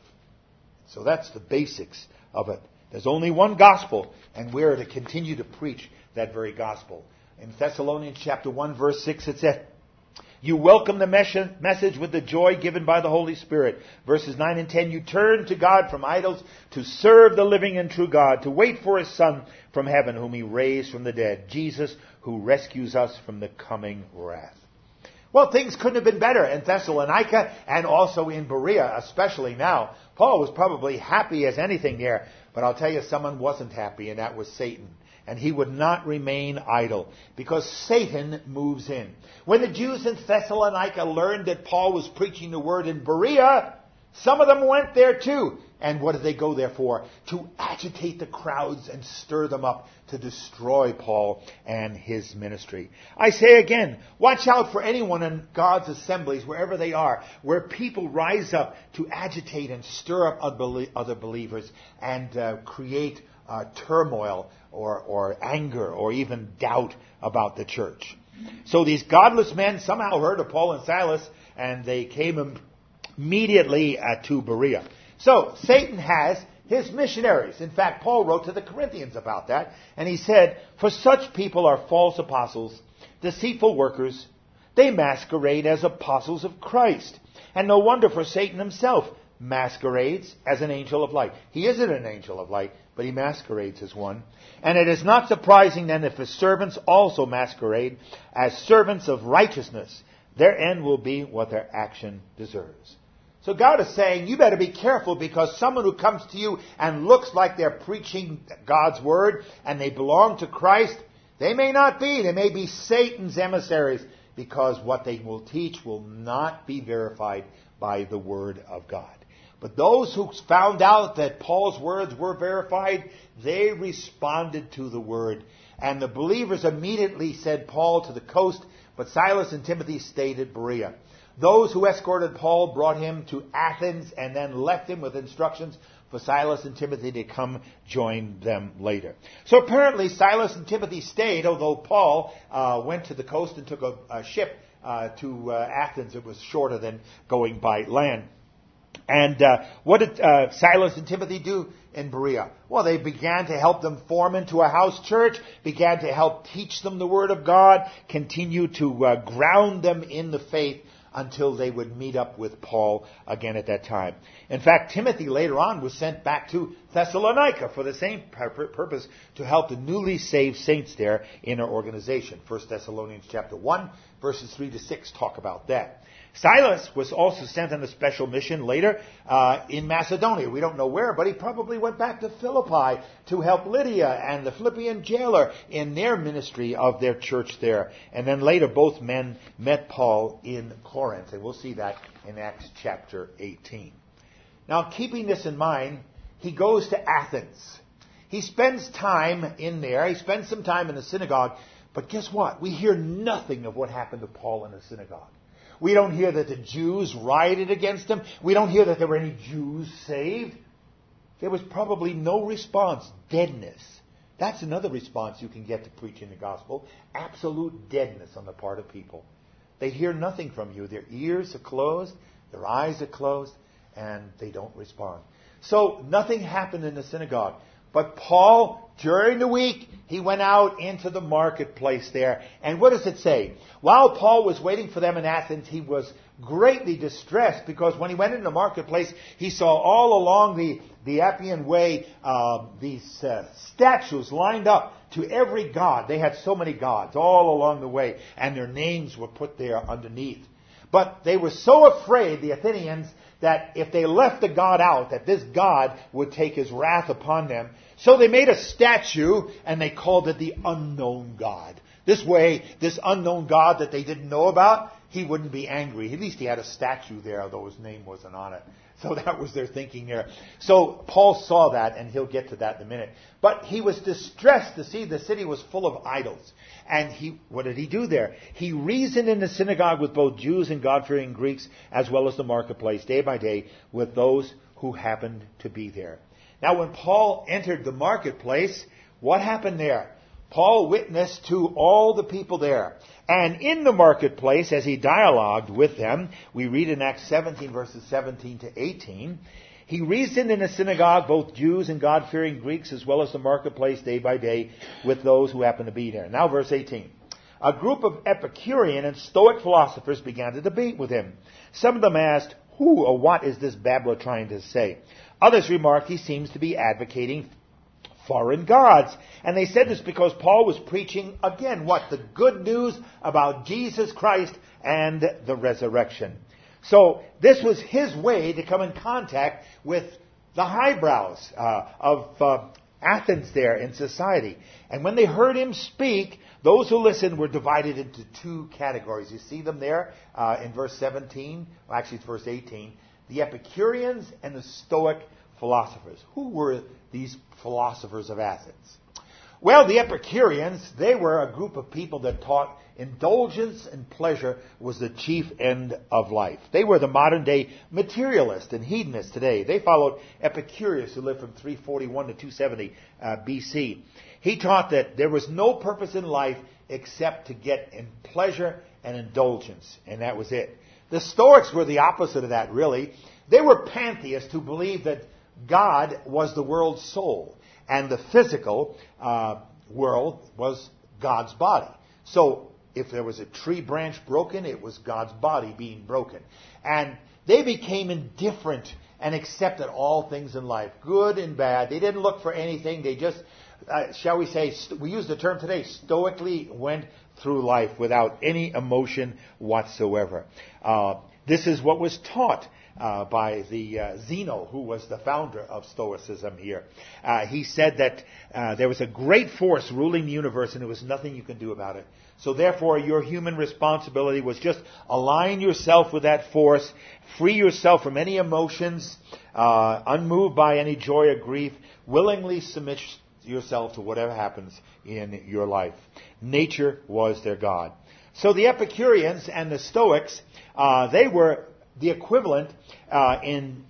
So that's the basics of it. There's only one gospel, and we're to continue to preach that very gospel. In Thessalonians chapter one, verse six, it said, you welcome the message with the joy given by the Holy Spirit. Verses nine and ten, you turn to God from idols to serve the living and true God, to wait for His Son from heaven, whom He raised from the dead, Jesus, who rescues us from the coming wrath. Well, things couldn't have been better in Thessalonica and also in Berea, especially now. Paul was probably happy as anything there, but I'll tell you, someone wasn't happy, and that was Satan. And he would not remain idle, because Satan moves in. When the Jews in Thessalonica learned that Paul was preaching the word in Berea, some of them went there too. And what did they go there for? To agitate the crowds and stir them up to destroy Paul and his ministry. I say again, watch out for anyone in God's assemblies, wherever they are, where people rise up to agitate and stir up other believers and uh, create uh, turmoil or, or anger or even doubt about the church. So these godless men somehow heard of Paul and Silas, and they came immediately uh, to Berea. So Satan has his missionaries. In fact, Paul wrote to the Corinthians about that, and he said, for such people are false apostles, deceitful workers. They masquerade as apostles of Christ. And no wonder, for Satan himself masquerades as an angel of light. He isn't an angel of light, but he masquerades as one. And it is not surprising then if his servants also masquerade as servants of righteousness. Their end will be what their action deserves. So God is saying, you better be careful, because someone who comes to you and looks like they're preaching God's word and they belong to Christ, they may not be. They may be Satan's emissaries, because what they will teach will not be verified by the word of God. But those who found out that Paul's words were verified, they responded to the word. And the believers immediately sent Paul to the coast, but Silas and Timothy stayed at Berea. Those who escorted Paul brought him to Athens and then left him with instructions for Silas and Timothy to come join them later. So apparently Silas and Timothy stayed, although Paul uh, went to the coast and took a, a ship uh, to uh, Athens. It was shorter than going by land. And uh, what did uh, Silas and Timothy do in Berea? Well, they began to help them form into a house church, began to help teach them the Word of God, continue to uh, ground them in the faith until they would meet up with Paul again at that time. In fact, Timothy later on was sent back to Thessalonica for the same purpose, to help the newly saved saints there in our organization. First Thessalonians chapter one, verses three to six talk about that. Silas was also sent on a special mission later uh, in Macedonia. We don't know where, but he probably went back to Philippi to help Lydia and the Philippian jailer in their ministry of their church there. And then later both men met Paul in Corinth, and we'll see that in Acts chapter eighteen. Now, keeping this in mind, he goes to Athens. He spends time in there. He spends some time in the synagogue. But guess what? We hear nothing of what happened to Paul in the synagogue. We don't hear that the Jews rioted against him. We don't hear that there were any Jews saved. There was probably no response. Deadness. That's another response you can get to preaching the gospel. Absolute deadness on the part of people. They hear nothing from you. Their ears are closed. Their eyes are closed. And they don't respond. So nothing happened in the synagogue. But Paul, during the week, he went out into the marketplace there. And what does it say? While Paul was waiting for them in Athens, he was greatly distressed because when he went into the marketplace, he saw all along the, the Appian Way uh, these uh, statues lined up to every god. They had so many gods all along the way, and their names were put there underneath. But they were so afraid, the Athenians, that if they left the god out, that this god would take his wrath upon them. So they made a statue, and they called it the unknown god. This way, this unknown god that they didn't know about, he wouldn't be angry. At least he had a statue there, although his name wasn't on it. So that was their thinking there. So Paul saw that, and he'll get to that in a minute. But he was distressed to see the city was full of idols. And he, what did he do there? He reasoned in the synagogue with both Jews and God-fearing Greeks, as well as the marketplace, day by day, with those who happened to be there. Now, when Paul entered the marketplace, what happened there? Paul witnessed to all the people there. And in the marketplace, as he dialogued with them, we read in Acts seventeen, verses seventeen to eighteen, he reasoned in the synagogue, both Jews and God-fearing Greeks, as well as the marketplace, day by day, with those who happened to be there. Now, verse eighteen. A group of Epicurean and Stoic philosophers began to debate with him. Some of them asked, who or what is this babbler trying to say? Others remarked he seems to be advocating foreign gods. And they said this because Paul was preaching, again, what? The good news about Jesus Christ and the resurrection. So this was his way to come in contact with the highbrows uh, of uh, Athens there in society. And when they heard him speak, those who listened were divided into two categories. You see them there uh, in verse seventeen. Well, actually, it's verse eighteen. The Epicureans and the Stoic philosophers. Who were these philosophers of Athens? Well, the Epicureans, they were a group of people that taught indulgence and pleasure was the chief end of life. They were the modern-day materialists and hedonists today. They followed Epicurus, who lived from three forty-one to two seventy uh, B C. He taught that there was no purpose in life except to get in pleasure and indulgence, and that was it. The Stoics were the opposite of that, really. They were pantheists who believed that God was the world's soul, and the physical uh, world was God's body. So if there was a tree branch broken, it was God's body being broken. And they became indifferent and accepted all things in life, good and bad. They didn't look for anything. They just, uh, shall we say, st- we use the term today, stoically went through life without any emotion whatsoever. Uh, this is what was taught Uh, by the uh, Zeno, who was the founder of Stoicism here. Uh, he said that uh, there was a great force ruling the universe and there was nothing you can do about it. So therefore, your human responsibility was just align yourself with that force, free yourself from any emotions, uh, unmoved by any joy or grief, willingly submit yourself to whatever happens in your life. Nature was their God. So the Epicureans and the Stoics, uh, they were the equivalent uh, in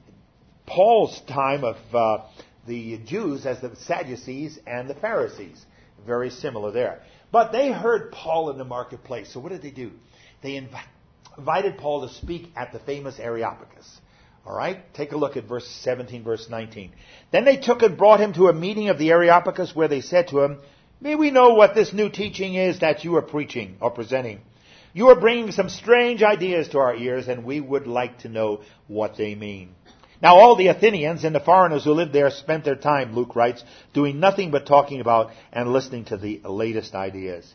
Paul's time of uh, the Jews as the Sadducees and the Pharisees. Very similar there. But they heard Paul in the marketplace. So what did they do? They inv- invited Paul to speak at the famous Areopagus. All right? Take a look at verse seventeen, verse nineteen. Then they took and brought him to a meeting of the Areopagus where they said to him, may we know what this new teaching is that you are preaching or presenting? You are bringing some strange ideas to our ears, and we would like to know what they mean. Now, all the Athenians and the foreigners who lived there spent their time, Luke writes, doing nothing but talking about and listening to the latest ideas.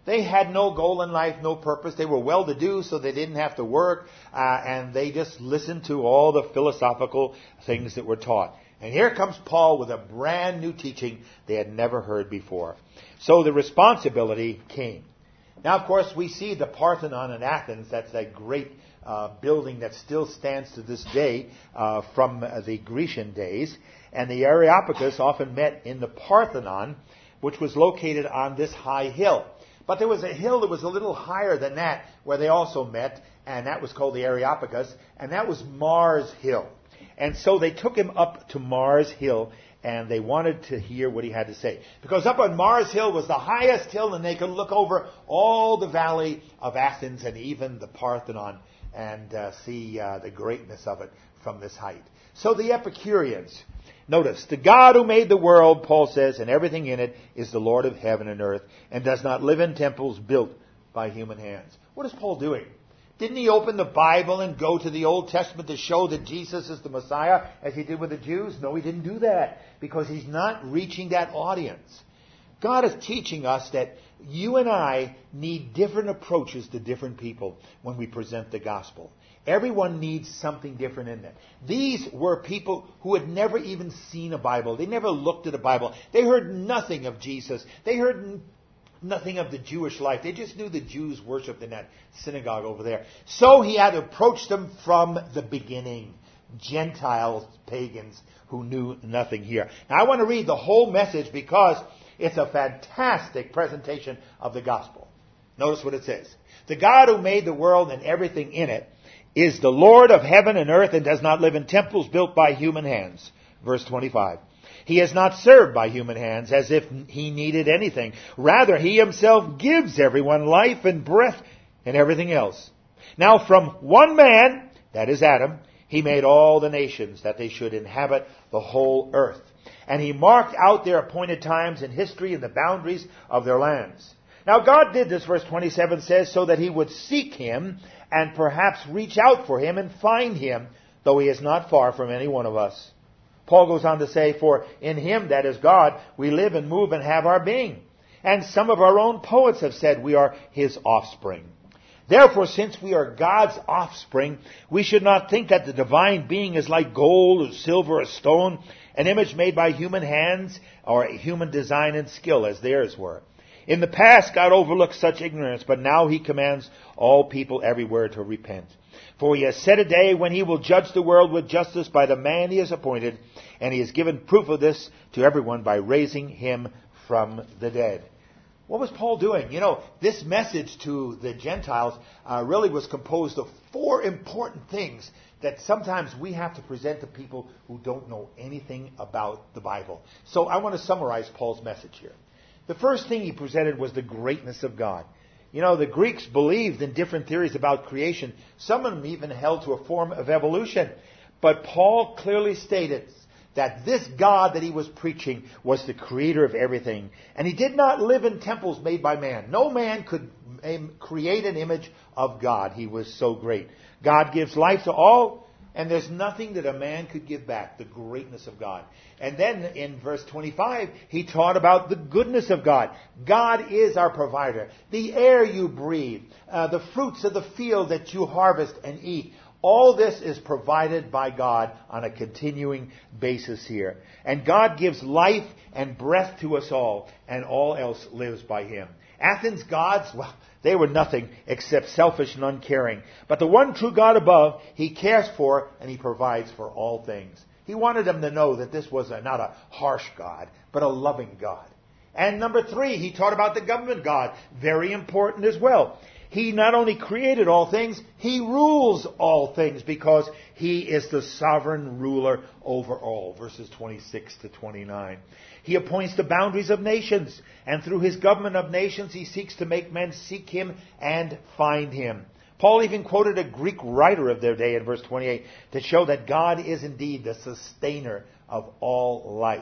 They had no goal in life, no purpose. They were well-to-do, so they didn't have to work, uh, and they just listened to all the philosophical things that were taught. And here comes Paul with a brand new teaching they had never heard before. So the responsibility came. Now, of course, we see the Parthenon in Athens. That's that great uh, building that still stands to this day uh, from uh, the Grecian days. And the Areopagus often met in the Parthenon, which was located on this high hill. But there was a hill that was a little higher than that where they also met, and that was called the Areopagus, and that was Mars Hill. And so they took him up to Mars Hill, and they wanted to hear what he had to say. Because up on Mars Hill was the highest hill, and they could look over all the valley of Athens and even the Parthenon and uh, see uh, the greatness of it from this height. So the Epicureans, notice, the God who made the world, Paul says, and everything in it, is the Lord of heaven and earth, and does not live in temples built by human hands. What is Paul doing? Didn't he open the Bible and go to the Old Testament to show that Jesus is the Messiah, as he did with the Jews? No, he didn't do that, because he's not reaching that audience. God is teaching us that you and I need different approaches to different people when we present the gospel. Everyone needs something different in them. These were people who had never even seen a Bible. They never looked at a Bible. They heard nothing of Jesus. They heard nothing of the Jewish life. They just knew the Jews worshipped in that synagogue over there. So he had to approach them from the beginning. Gentiles, pagans, who knew nothing here. Now I want to read the whole message because it's a fantastic presentation of the gospel. Notice what it says. The God who made the world and everything in it is the Lord of heaven and earth and does not live in temples built by human hands. Verse twenty-five. He is not served by human hands as if he needed anything. Rather, he himself gives everyone life and breath and everything else. Now from one man, that is Adam, he made all the nations that they should inhabit the whole earth. And he marked out their appointed times in history and the boundaries of their lands. Now God did this, verse twenty-seven says, so that he would seek him and perhaps reach out for him and find him, though he is not far from any one of us. Paul goes on to say, for in him, that is God, we live and move and have our being. And some of our own poets have said we are his offspring. Therefore, since we are God's offspring, we should not think that the divine being is like gold or silver or stone, an image made by human hands or human design and skill as theirs were. In the past, God overlooked such ignorance, but now he commands all people everywhere to repent. For he has set a day when he will judge the world with justice by the man he has appointed, and he has given proof of this to everyone by raising him from the dead. What was Paul doing? You know, this message to the Gentiles uh, really was composed of four important things that sometimes we have to present to people who don't know anything about the Bible. So I want to summarize Paul's message here. The first thing he presented was the greatness of God. You know, the Greeks believed in different theories about creation. Some of them even held to a form of evolution. But Paul clearly stated that this God that he was preaching was the creator of everything. And he did not live in temples made by man. No man could create an image of God. He was so great. God gives life to all, and there's nothing that a man could give back, the greatness of God. And then in verse twenty-five, he taught about the goodness of God. God is our provider. The air you breathe, uh, the fruits of the field that you harvest and eat, all this is provided by God on a continuing basis here. And God gives life and breath to us all, and all else lives by him. Athens' gods, well, they were nothing except selfish and uncaring. But the one true God above, he cares for and he provides for all things. He wanted them to know that this was a, not a harsh God, but a loving God. And number three, he taught about the government God. Very important as well. He not only created all things, he rules all things because he is the sovereign ruler over all. Verses twenty-six to twenty-nine. He appoints the boundaries of nations, and through his government of nations, he seeks to make men seek him and find him. Paul even quoted a Greek writer of their day in verse twenty-eight to show that God is indeed the sustainer of all life.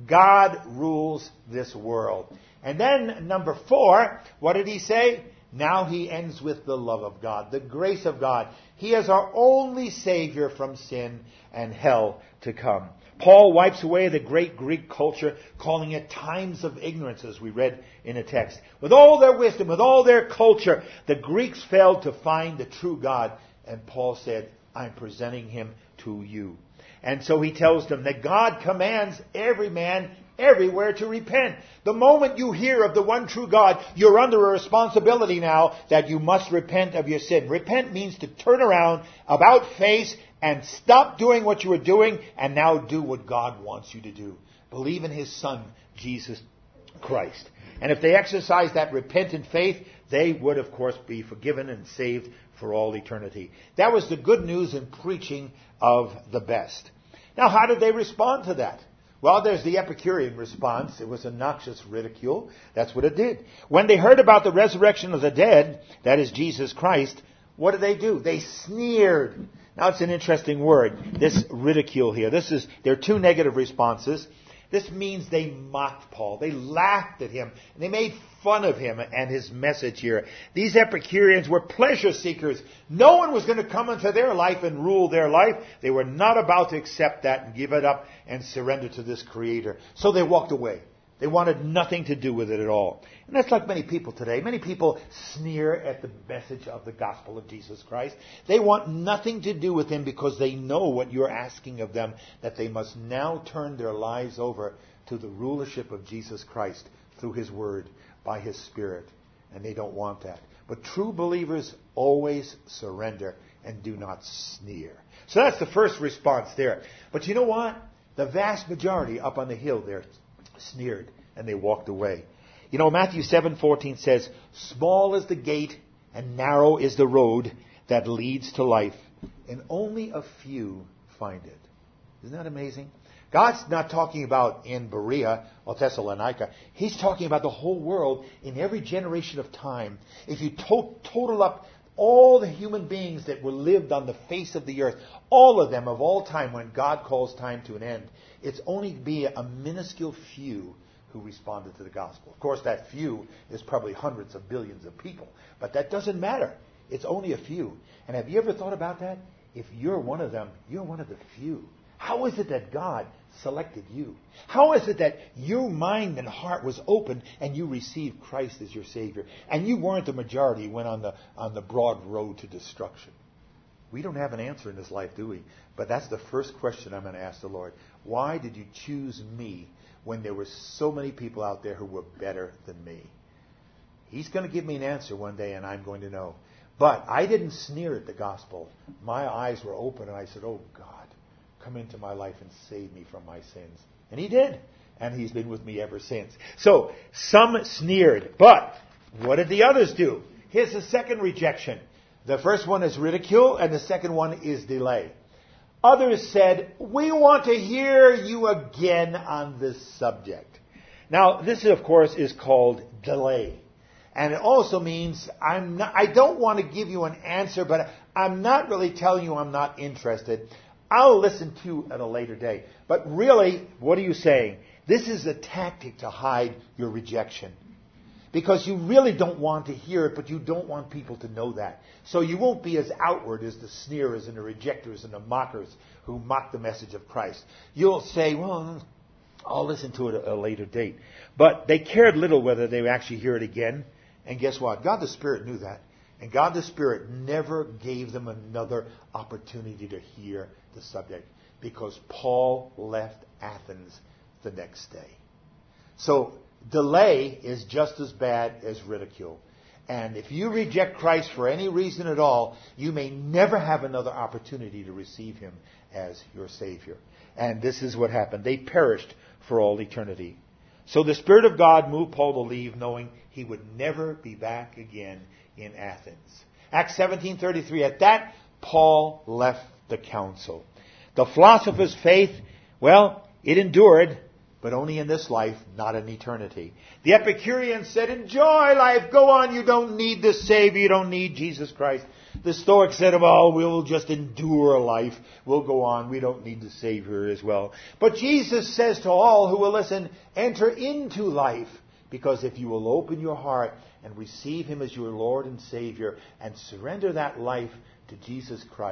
God rules this world. And then number four, what did he say? Now he ends with the love of God, the grace of God. He is our only Savior from sin and hell to come. Paul wipes away the great Greek culture, calling it times of ignorance, as we read in a text. With all their wisdom, with all their culture, the Greeks failed to find the true God. And Paul said, I'm presenting him to you. And so he tells them that God commands every man everywhere to repent. The moment you hear of the one true God, you're under a responsibility now that you must repent of your sin. Repent means to turn around, about face, and stop doing what you were doing and now do what God wants you to do. Believe in His Son, Jesus Christ. And if they exercise that repentant faith, they would, of course, be forgiven and saved for all eternity. That was the good news in preaching of the best. Now, how did they respond to that? Well, there's the Epicurean response. It was a noxious ridicule. That's what it did. When they heard about the resurrection of the dead, that is Jesus Christ, what did they do? They sneered. Now, it's an interesting word, this ridicule here. This is, there are two negative responses. This means they mocked Paul. They laughed at him. And they made fun of him and his message here. These Epicureans were pleasure seekers. No one was going to come into their life and rule their life. They were not about to accept that and give it up and surrender to this Creator. So they walked away. They wanted nothing to do with it at all. And that's like many people today. Many people sneer at the message of the gospel of Jesus Christ. They want nothing to do with Him because they know what you're asking of them, that they must now turn their lives over to the rulership of Jesus Christ through His Word, by His Spirit. And they don't want that. But true believers always surrender and do not sneer. So that's the first response there. But you know what? The vast majority up on the hill there sneered and they walked away. You know, Matthew seven fourteen says, small is the gate and narrow is the road that leads to life, and only a few find it. Isn't that amazing? God's not talking about in Berea or Thessalonica. He's talking about the whole world in every generation of time. If you to- total up all the human beings that were lived on the face of the earth, all of them of all time when God calls time to an end, it's only be a minuscule few who responded to the gospel. Of course, that few is probably hundreds of billions of people, but that doesn't matter. It's only a few. And have you ever thought about that? If you're one of them, you're one of the few. How is it that God selected you? How is it that your mind and heart was open and you received Christ as your Savior? And you weren't the majority, went on the on the broad road to destruction. We don't have an answer in this life, do we? But that's the first question I'm going to ask the Lord. Why did you choose me when there were so many people out there who were better than me? He's going to give me an answer one day and I'm going to know. But I didn't sneer at the gospel. My eyes were open and I said, oh God, come into my life and save me from my sins. And He did. And He's been with me ever since. So, some sneered. But what did the others do? Here's the second rejection. The first one is ridicule, and the second one is delay. Others said, we want to hear you again on this subject. Now, this, of course, is called delay. And it also means I'm not, I don't want to give you an answer, but I'm not really telling you I'm not interested. I'll listen to you at a later day. But really, what are you saying? This is a tactic to hide your rejection. Because you really don't want to hear it, but you don't want people to know that. So you won't be as outward as the sneerers and the rejectors and the mockers who mock the message of Christ. You'll say, well, I'll listen to it at a later date. But they cared little whether they would actually hear it again. And guess what? God the Spirit knew that. And God the Spirit never gave them another opportunity to hear the subject, because Paul left Athens the next day. So delay is just as bad as ridicule. And if you reject Christ for any reason at all, you may never have another opportunity to receive Him as your Savior. And this is what happened. They perished for all eternity. So the Spirit of God moved Paul to leave, knowing he would never be back again in Athens. Acts seventeen thirty-three. At that, Paul left the council. The philosopher's faith, well, it endured, but only in this life, not in eternity. The Epicureans said, enjoy life, go on, you don't need the Savior, you don't need Jesus Christ. The Stoics said, well, we'll just endure life, we'll go on, we don't need the Savior as well. But Jesus says to all who will listen, enter into life, because if you will open your heart and receive Him as your Lord and Savior and surrender that life to Jesus Christ,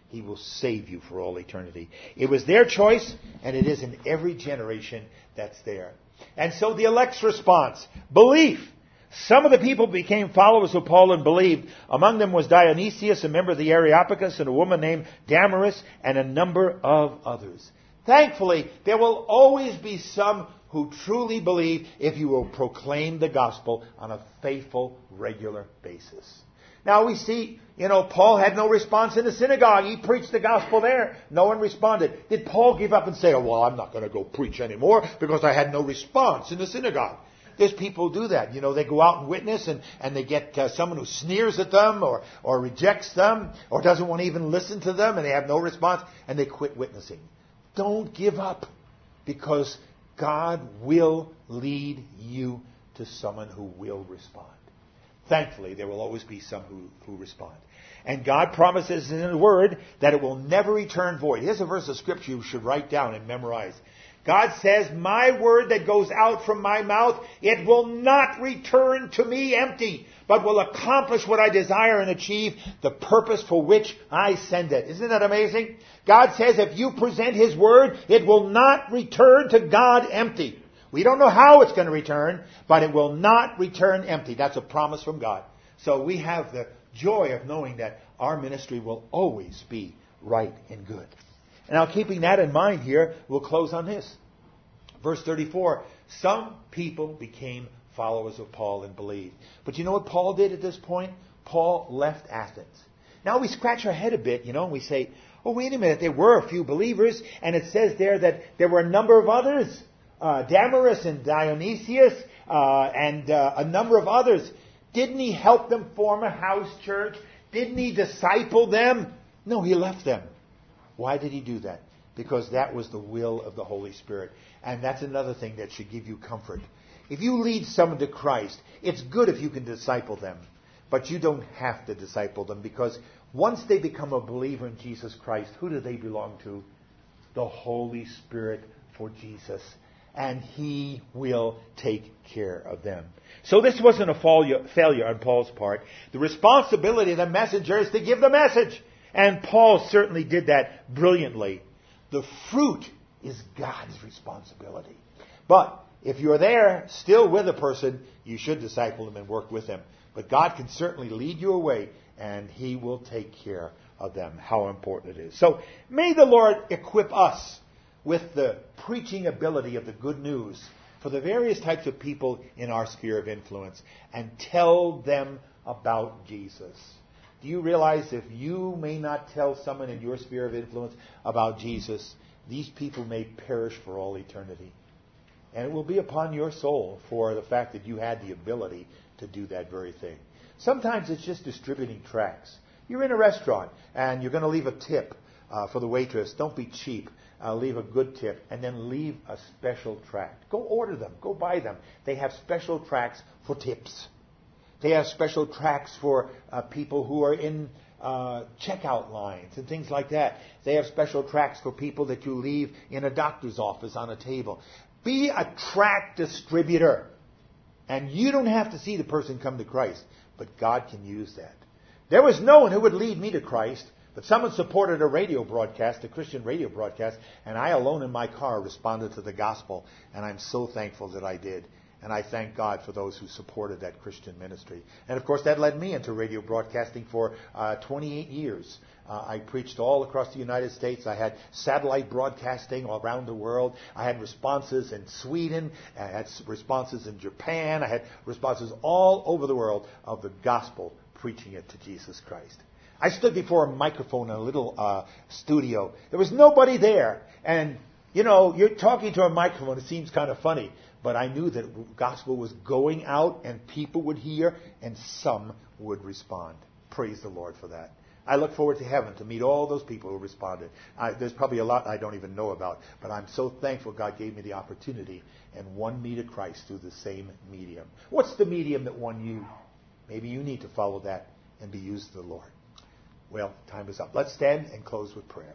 He will save you for all eternity. It was their choice, and it is in every generation that's there. And so the elect's response, belief. Some of the people became followers of Paul and believed. Among them was Dionysius, a member of the Areopagus, and a woman named Damaris, and a number of others. Thankfully, there will always be some who truly believe if you will proclaim the gospel on a faithful, regular basis. Now we see, you know, Paul had no response in the synagogue. He preached the gospel there. No one responded. Did Paul give up and say, oh, well, I'm not going to go preach anymore because I had no response in the synagogue? There's people who do that. You know, they go out and witness and, and they get uh, someone who sneers at them or, or rejects them or doesn't want to even listen to them and they have no response and they quit witnessing. Don't give up, because God will lead you to someone who will respond. Thankfully, there will always be some who, who respond. And God promises in His Word that it will never return void. Here's a verse of Scripture you should write down and memorize. God says, my word that goes out from my mouth, it will not return to me empty, but will accomplish what I desire and achieve the purpose for which I send it. Isn't that amazing? God says if you present His word, it will not return to God empty. We don't know how it's going to return, but it will not return empty. That's a promise from God. So we have the joy of knowing that our ministry will always be right and good. Now, keeping that in mind here, we'll close on this. Verse thirty-four, some people became followers of Paul and believed. But you know what Paul did at this point? Paul left Athens. Now, we scratch our head a bit, you know, and we say, oh, wait a minute, there were a few believers, and it says there that there were a number of others. Uh, Damaris and Dionysius uh, and uh, a number of others. Didn't he help them form a house church? Didn't he disciple them? No, he left them. Why did he do that? Because that was the will of the Holy Spirit. And that's another thing that should give you comfort. If you lead someone to Christ, it's good if you can disciple them. But you don't have to disciple them, because once they become a believer in Jesus Christ, who do they belong to? The Holy Spirit for Jesus. And He will take care of them. So this wasn't a failure on Paul's part. The responsibility of the messenger is to give the message. And Paul certainly did that brilliantly. The fruit is God's responsibility. But if you're there still with a person, you should disciple them and work with them. But God can certainly lead you away, and He will take care of them. How important it is. So may the Lord equip us with the preaching ability of the good news for the various types of people in our sphere of influence, and tell them about Jesus. Do you realize if you may not tell someone in your sphere of influence about Jesus, these people may perish for all eternity? And it will be upon your soul for the fact that you had the ability to do that very thing. Sometimes it's just distributing tracts. You're in a restaurant and you're going to leave a tip uh, for the waitress. Don't be cheap. Uh, leave a good tip, and then leave a special tract. Go order them. Go buy them. They have special tracts for tips. They have special tracts for uh, people who are in uh, checkout lines and things like that. They have special tracts for people that you leave in a doctor's office on a table. Be a tract distributor. And you don't have to see the person come to Christ, but God can use that. There was no one who would lead me to Christ, but someone supported a radio broadcast, a Christian radio broadcast, and I alone in my car responded to the gospel, and I'm so thankful that I did. And I thank God for those who supported that Christian ministry. And of course, that led me into radio broadcasting for uh, twenty-eight years. Uh, I preached all across the United States. I had satellite broadcasting all around the world. I had responses in Sweden. I had responses in Japan. I had responses all over the world of the gospel, preaching it to Jesus Christ. I stood before a microphone in a little uh, studio. There was nobody there. And, you know, you're talking to a microphone. It seems kind of funny. But I knew that the gospel was going out and people would hear and some would respond. Praise the Lord for that. I look forward to heaven to meet all those people who responded. I, there's probably a lot I don't even know about. But I'm so thankful God gave me the opportunity and won me to Christ through the same medium. What's the medium that won you? Maybe you need to follow that and be used to the Lord. Well, time is up. Let's stand and close with prayer.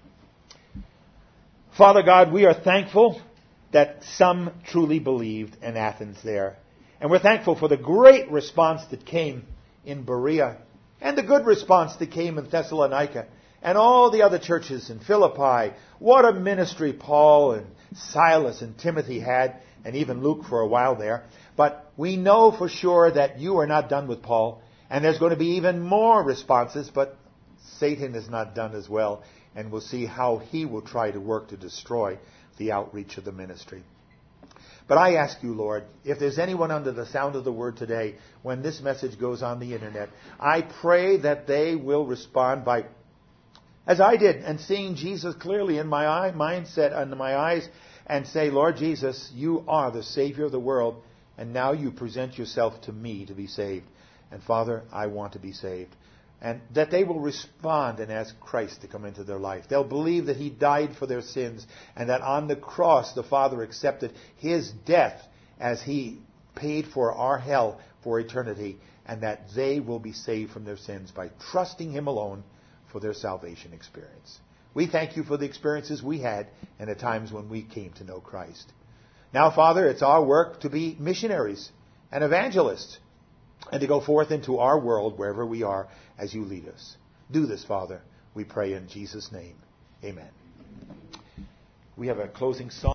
Father God, we are thankful that some truly believed in Athens there. And we're thankful for the great response that came in Berea and the good response that came in Thessalonica. And all the other churches in Philippi, what a ministry Paul and Silas and Timothy had, and even Luke for a while there. But we know for sure that you are not done with Paul, and there's going to be even more responses, but Satan is not done as well, and we'll see how he will try to work to destroy the outreach of the ministry. But I ask you, Lord, if there's anyone under the sound of the word today, when this message goes on the internet, I pray that they will respond by, as I did, and seeing Jesus clearly in my eye, mindset under my eyes, and say, Lord Jesus, you are the Savior of the world, and now you present yourself to me to be saved. And Father, I want to be saved. And that they will respond and ask Christ to come into their life. They'll believe that He died for their sins, and that on the cross the Father accepted His death as He paid for our hell for eternity, and that they will be saved from their sins by trusting Him alone for their salvation experience. We thank you for the experiences we had and the times when we came to know Christ. Now, Father, it's our work to be missionaries and evangelists, and to go forth into our world wherever we are as you lead us. Do this, Father, we pray in Jesus' name. Amen. We have a closing song.